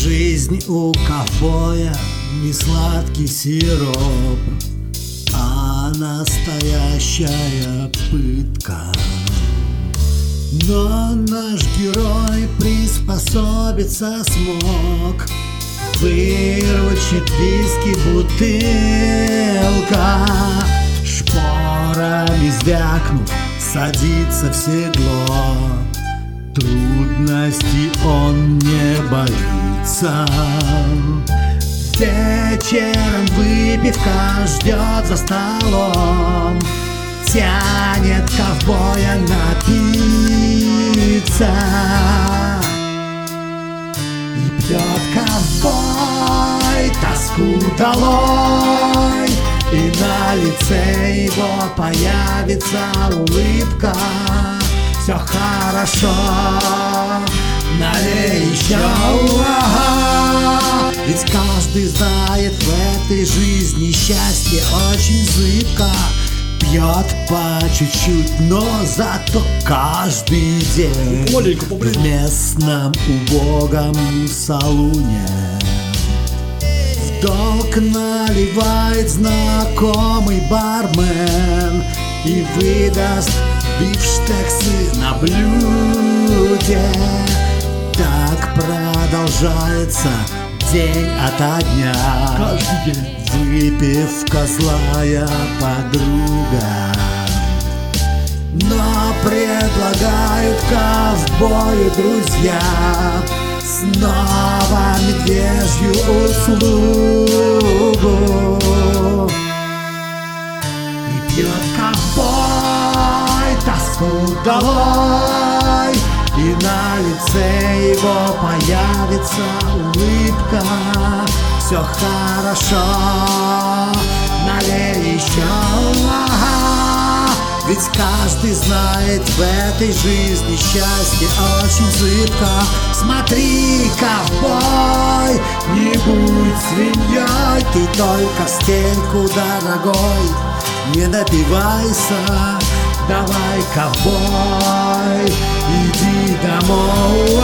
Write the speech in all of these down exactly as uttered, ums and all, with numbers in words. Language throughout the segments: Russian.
Жизнь у ковбоя не сладкий сироп, а настоящая пытка. Но наш герой приспособиться смог. Выручит виски бутылка, шпорами звякнув, садится в седло. Трудностей он не боится. Вечером выпивка ждет за столом, тянет ковбоя напиться. И пьет ковбой тоску долой, и на лице его появится улыбка. Все хорошо, налей еще, ага. Ведь каждый знает, в этой жизни счастье очень зыбко. Пьет по чуть-чуть, но зато каждый день в местном убогом салуне в долг наливает знакомый бармен и выдаст бифштексы на блюде. Так продолжается день ото дня. Каждый день. Выпивка злая подруга, но предлагают ковбою друзья снова медвежью услугу. И пьет ковбой тоску долой, и на лице его появится улыбка. Все хорошо, налей еще, ага. Ведь каждый знает, в этой жизни счастье очень зыбко. Смотри, ковбой, не будь свиньей, ты только в стенку, дорогой, не напивайся. Давай, ковбой, иди домой.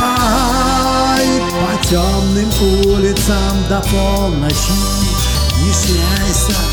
По темным улицам до полночи не шляйся.